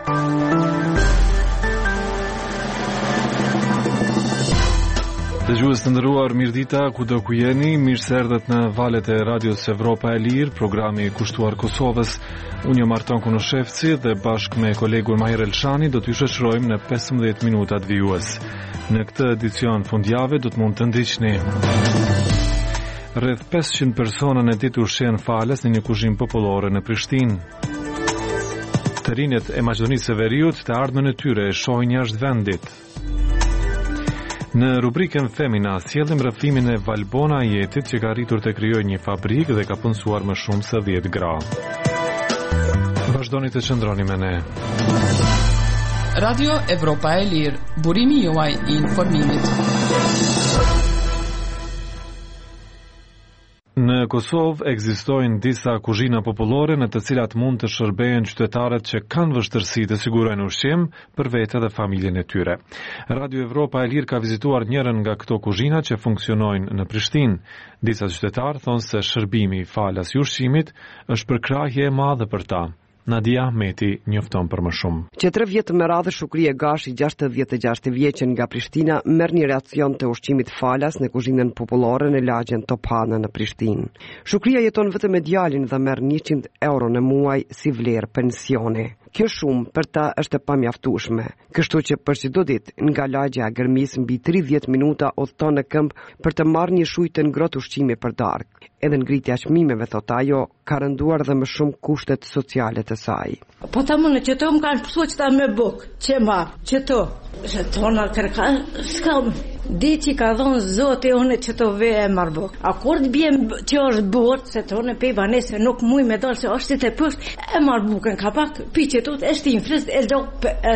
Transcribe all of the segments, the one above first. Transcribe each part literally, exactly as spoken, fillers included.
Dëgjues të nderuar, mirëdita, kudo ku jeni, mirë se erdhët në valët e Radios Evropa e Lirë, programi i kushtuar Kosovës. Unë jam Arton Kunoshevci dhe bashkë me kolegun Mahir Elshani do t'ju shoqërojmë në pesëmbëdhjetë minutat vijues. Në këtë edicion fundjavë do të mund të ndiqni. Rreth pesëqind persona në ditë ushqen falas në një kuzhinë popullore në Prishtinë. Të rinjët e Maqedonisë së Veriut të ardhmen e tyre e shohin jashtë vendit. Në rubrikën Femina, sjellim rrëfimin e Valbona Jetit që ka arritur të krijojë një fabrikë dhe ka punësuar më shumë se dhjetë gra. Vazhdoni të qëndroni me ne. Radio Evropa e Lirë, burimi juaj i informimit. Në Kosovë ekzistojnë disa kuzhina popullore në të cilat mund të shërbejnë qytetarët që kanë vështirësi të sigurojnë ushqim për vete dhe familjen e tyre. Radio Evropa e Lirë ka vizituar njërin nga këto kuzhina që funksionojnë në Prishtinë. Disa qytetarë thonë se shërbimi i falas i ushqimit është përkrahje e madhe për ta. Nadia Ahmeti njofton për më shumë. Që tre vjetë me radhë Shukria Gashi, gjashtëdhjetë e gjashtë vjeçën nga Prishtina, merr një racion të ushqimit falas në kuzhinën popullore në lagjen Topana në Prishtinë. Shukria jeton vetëm me djalin dhe merr njëqind euro në muaj si vlerë pensioni. Kjo shumë për ta është e pamjaftueshme, kështu që për çdo ditë nga lagja Gërmis mbi tridhjetë minuta udhton në këmbë për të marrë një shujtë të ngrohtë ushqimi për darkë. Edhe ngritja e çmimeve, thot ajo, ka rënduar dhe më shumë kushtet sociale të saj. Po ta më në që të më kanë pësu që ta me bukë, që ma, që të, që të në kërka, s'kam, di që ka dhonë zote une që të ve e marë bukë. A kur të bjem që është bërë, se të në pej banese nuk muj me dalë, se është të pështë, e marë bukën ka pak, pi që të të eshti infrist, e do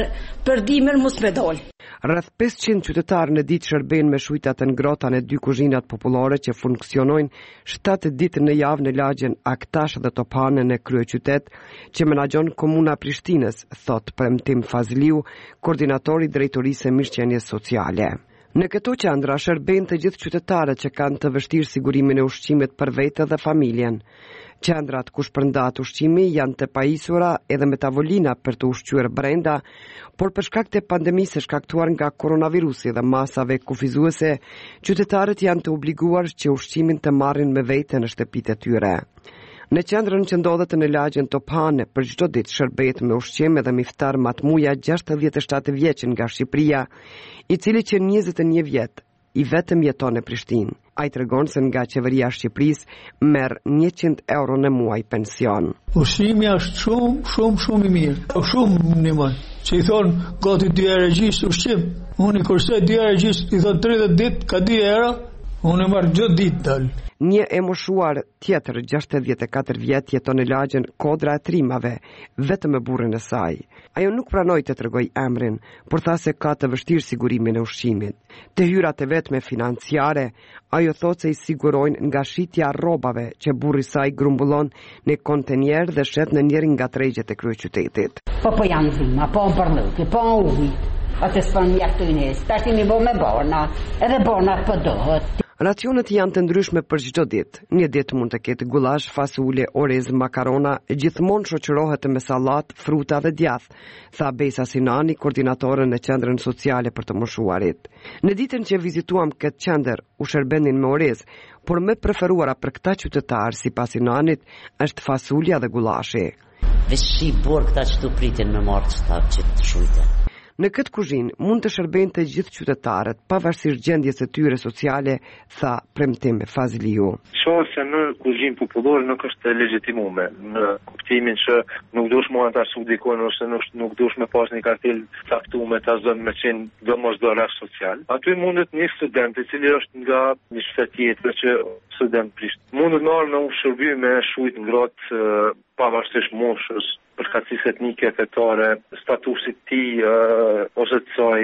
për dimër mus me dalë. Rreth pesëqind qytetarë në ditë shërbejnë me shujtat të ngrohta në dy kuzhinat popullore që funksionojnë shtatë ditë në javë në lagjen Aktash dhe Topane në kryeqytet, që menaxhon Komuna Prishtinës, thot Premtim Fazliu, koordinatori i drejtorisë së mirëqenies sociale. Në këto qendra shërbejnë të gjithë qytetarët që kanë të vështirë sigurimin e ushqimit për vete dhe familjen. Qendrat ku shpërndahet ushqimi janë të pajisura edhe me tavolina për të ushqyer brenda, por për shkak të pandemisë së shkaktuar nga koronavirusi dhe masave kufizuese, qytetarët janë të obliguar që ushqimin të marrin me vete në shtëpitë e tyre. Në qendrën që ndodhet në lagjen Topane, për çdo ditë shërbehet me ushqim edhe miftar Matmuja, gjashtëdhjetë e shtatë vjeçën nga Shqipëria, i cili që njëzet e një vjet i vetëm jeton në Prishtinë. Ai tregon se nga qeveria e Shqipërisë merr njëqind euro në muaj pension. Ushqimi është shumë, shumë, shumë i mirë. Shumë një muaj. Që i thonë gati dy euro gjysë ushqim. Unë i kursoj dy euro gjysë, i thonë tridhjetë ditë ka dy euro. Unë e marr çdo ditë dal. Një e moshuar tjetër, gjashtëdhjetë e katër vjet, jeton në lagjen Kodra e Trimave, vetëm me burrin e saj. Ajo nuk pranoi të tregoj emrin, por tha se ka të vështirë sigurimin e ushqimit. Të hyrat e vetme financiare, ajo thot se i sigurojnë nga shitja rrobave që burri i saj grumbullon në kontenjer dhe shet në njërin nga tregjet e kryeqytetit. Po po janë zima, po në përlëki, po në uvi, atë s'pon mjaftojnë, tash mi bo me borna, edhe borna po dohet. Racionet janë të ndryshme për çdo ditë. Një ditë mund të ketë gullash, fasule, orez, makarona, gjithmonë shoqërohet me sallat, fruta dhe djath, tha Besa Sinani, koordinatore në qendrën sociale për të moshuarit. Në ditën që vizituam këtë qendër, u shërbenin me orez, por më preferuara për këta qytetarë, sipas Sinanit, është fasulja dhe gullashi. Veç shi bor këta që të pritin me marrë që që të shujte. Në këtë kuzhinë mund të shërbejnë të gjithë qytetarët, pavarësisht gjendjes së tyre sociale, tha Premtim Fazliu. Shoh se në kuzhinë popullore nuk është legjitimume, në kuptimin që nuk duhesh mua ta subdikon ose nuk, nuk duhesh me pas një kartel caktuar ta zon me qenë domosdoshmëri social. Aty mundet një student i cili është nga një shtet tjetër që student prisht. Mundet në orë në u shërby me shujt ngrohtë pavarësisht moshës, përkatësisë etnike, fetare, statusit të tij uh, ose të saj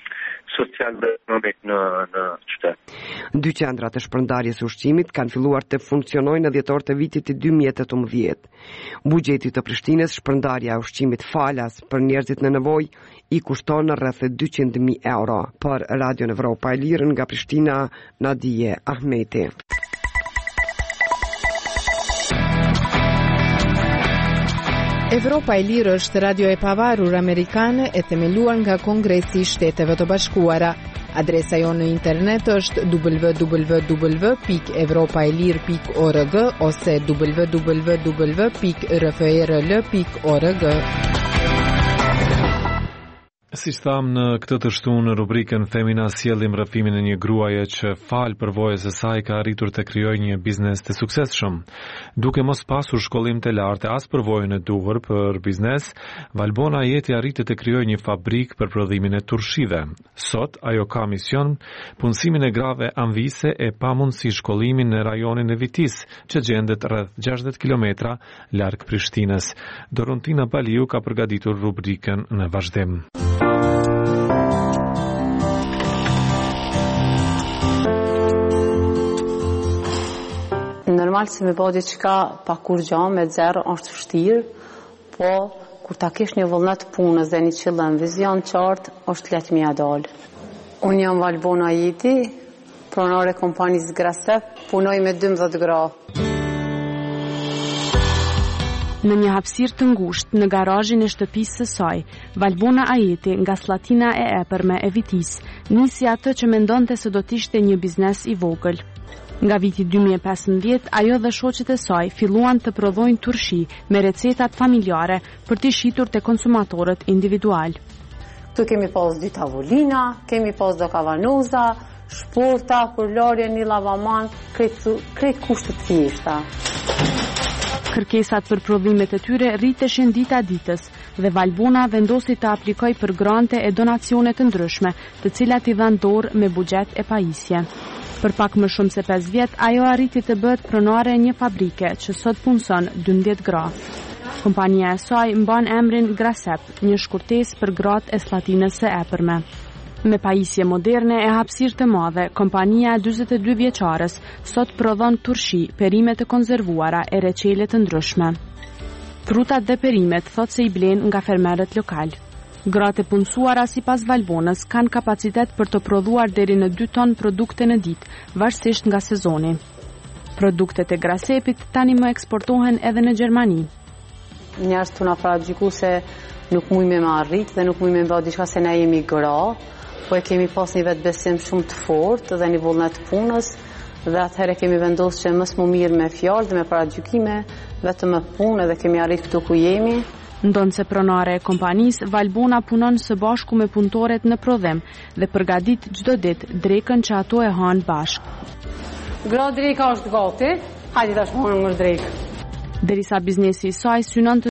social dhe ekonomik në në qytet. Dy qendrat e shpërndarjes së ushqimit kanë filluar të funksionojnë në dhjetor të vitit të dy mijë e tetëmbëdhjetë. Buxheti të Prishtinës, shpërndarja e ushqimit falas për njerëzit në nevojë, i kushton rreth dyqind mijë euro. Për Radio Evropa e Lirë nga Prishtina, Nadia Ahmeti. Evropa e Lirë është radio e pavarur amerikane e themeluar nga Kongresi i Shteteve të Bashkuara. Adresa jonë në internet është w w w pikë evropaelir pikë org ose w w w pikë r f r l pikë org. Si thamë në këtë të shtunë në rubrikën Femina sjellim rrëfimin e një gruaje që falë përvojës së saj ka arritur të krijojë një biznes të suksesshëm. Duke mos pasur shkollim të lartë as përvojën e duhur për biznes, Valbona Ajeti arriti të krijojë një fabrikë për prodhimin e turshive. Sot ajo ka mision punësimin e grave anvise e pamundësi shkollimin në rajonin e Vitis, që gjendet rreth gjashtëdhjetë kilometra larg Prishtinës. Dorontina Baliu ka përgatitur rubrikën në vazhdim. Normal se me bodi qka pa kur gja me zero është vështirë, po kur ta kish një vullnet punës dhe një qëllim, vizion qartë, është letë mja dalë. Unë jam Valbona Ajeti, pronare kompanisë Grasep, punoj me dymbëdhjetë gra. Në një hapësirë të ngushtë në garazhin e shtëpisë së saj, Valbona Ajeti nga Slatina e Epërme e Vitis, nisi atë që mendonte se do të ishte një biznes i vogël. Nga viti dy mijë e pesëmbëdhjetë, ajo dhe shoqet e saj filluan të prodhojnë turshi me recetat familjare për të shitur te konsumatorët individual. Tu kemi pas dy tavolina, kemi pas do kavanoza, shporta, për larje një lavaman, krejt kushtet thjeshta. Kërkesat për prodhimet e tyre rriteshin dita ditës dhe Valbona vendosi të aplikoj për grante e donacione të ndryshme, të cilat i dhanë dorë me buxhet e pajisje. Për pak më shumë se pesë vjet, ajo arriti të bëhet pronare e një fabrike që sot punson dymbëdhjetë gra. Kompania e saj mban emrin Grasep, një shkurtesë për gratë e Slatinës së Epërme. Me pajisje moderne e hapësirë të madhe, kompania e dyzet e dy vjeçares sot prodhon turshi, perime të konzervuara e reçele të ndryshme. Frutat dhe perimet thot se i blen nga fermerët lokal. Gratë e punësuara sipas Valbonës kanë kapacitet për të prodhuar deri në dy ton produkte në ditë, varësisht nga sezoni. Produktet e Grasepit tani më eksportohen edhe në Gjermani. Njerëz tu na paragjyku se nuk mujmë me arrit dhe nuk mujmë me bë diçka se na jemi gra, po e kemi pas një vetbesim shumë të fortë dhe një vullnet punës, dhe atëherë kemi vendosur që mos më mirë me fjalë dhe me paragjykime, vetëm me punë dhe kemi arrit këtu ku jemi. Ndonë se pronare e kompanisë, Valbona punon së bashku me punëtoret në prodhim dhe përgadit çdo ditë drekën që ato e hanë bashkë. Gra dreka është gati, hajde tash morëm më drekë. Derisa biznesi i saj synon të